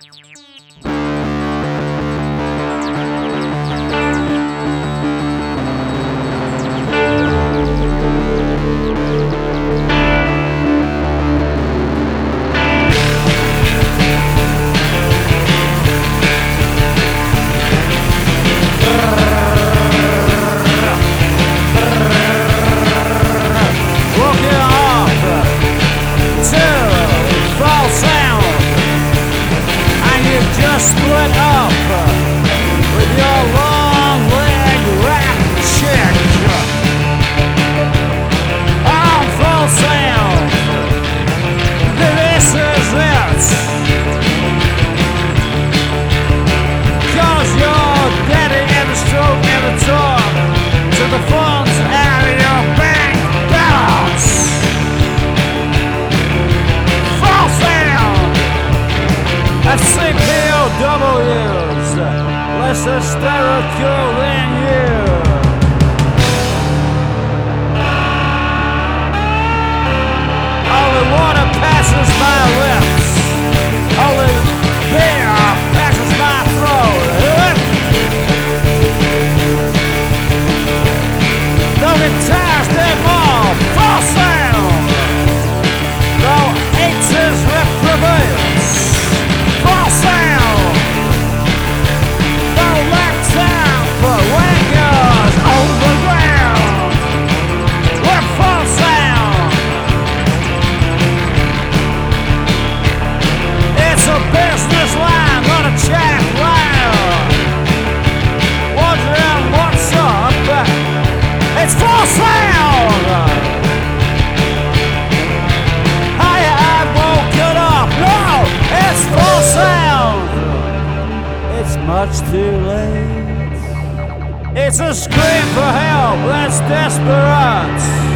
Split up with your long leg rap chick on Full Sail. This is it, 'cause you're daddy and the stroke and the talk to the funds out of your bank balance. Full Sail at CPOWs, less hysterical than you. Only water passes my lips, only beer passes my throat. No guitars anymore, Full Sail. No aces reprobates, Full Sail. No left time for wangers overground. We're Full Sail. It's a business line, not a chat line. Wondering what's up? It's Full Sail. I won't get up. No, it's Full Sail. It's much too late. It's a scream for help that's desperate.